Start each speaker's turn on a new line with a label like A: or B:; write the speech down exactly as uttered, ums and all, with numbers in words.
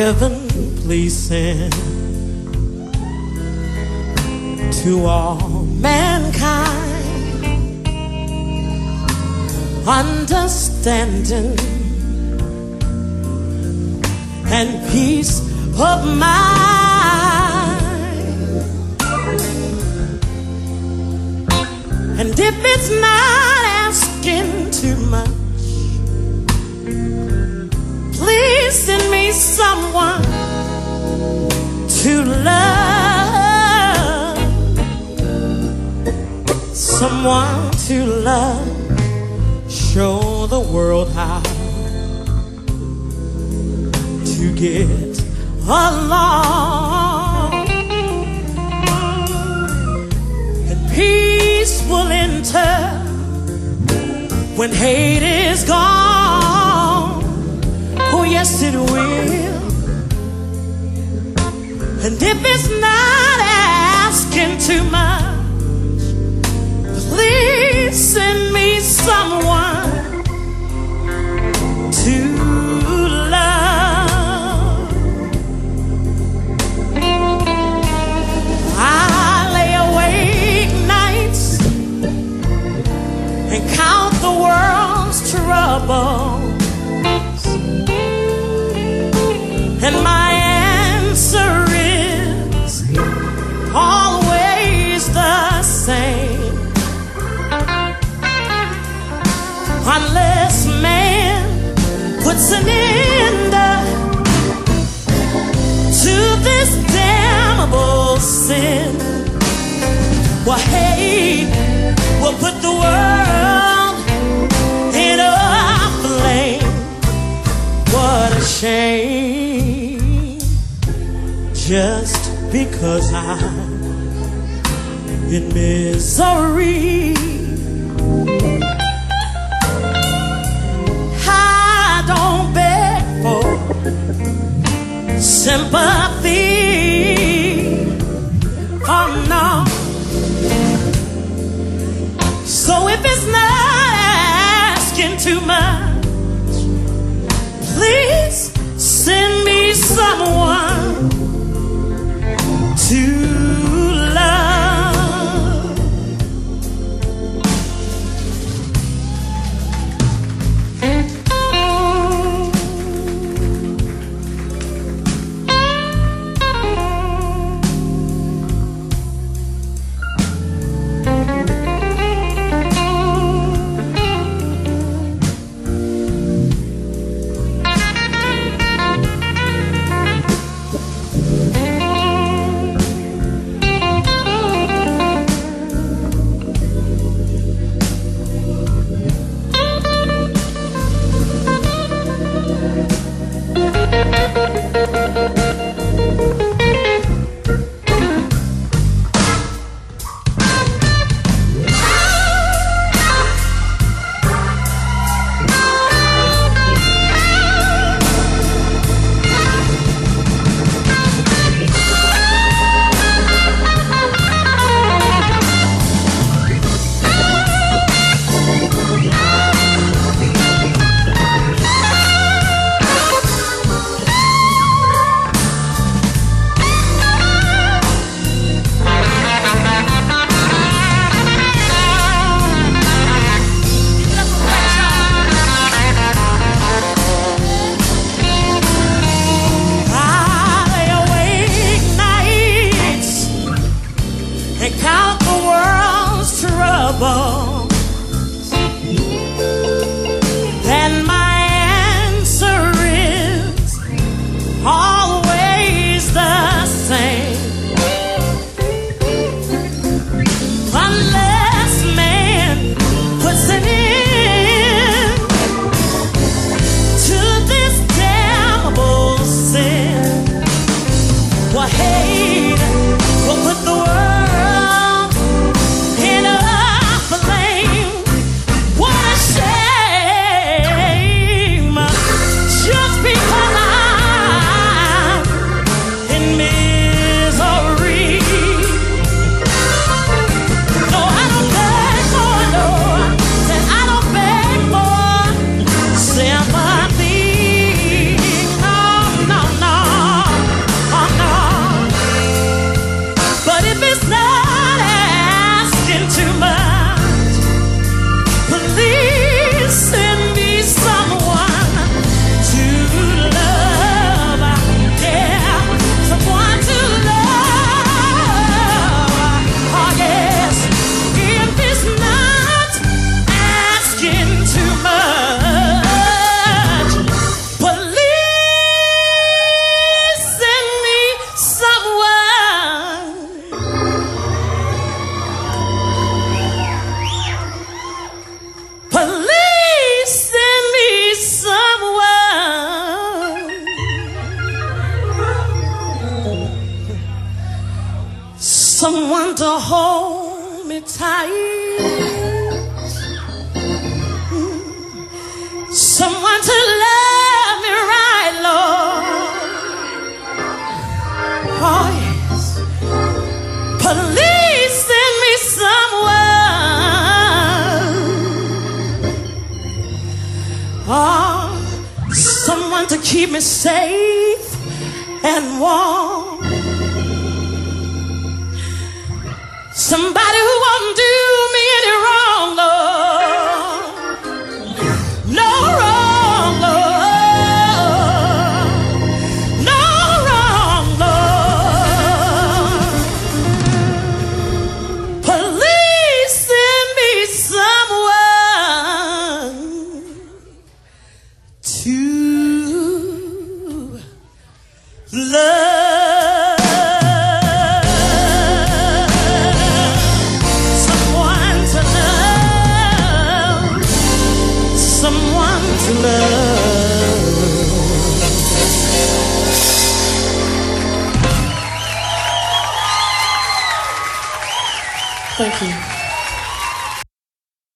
A: heaven please send to all mankind understanding and peace of mind. And if it's not asking too much, please send me someone to love, someone to love, show the world how to get along, and peace will enter when hate is gone. Oh yes it will. And if it's not asking too much, please send me someone to love. I lay awake nights and count the world's troubles, and my answer is always the same. Unless man puts an end to this damnable sin, well, hate will put the world in a flame. What a shame, just because I'm in misery. Sympathy, oh no. So if it's not asking too much, please send me someone to love. Hate will put the world in a flame. hold me tight. Someone to love me right, Lord. Oh yes. Please send me someone. Oh, someone to keep me safe and warm. Somebody who won't do me any wrong, Lord. No wrong, Lord. No wrong, Lord. Please send me someone to love. Thank you.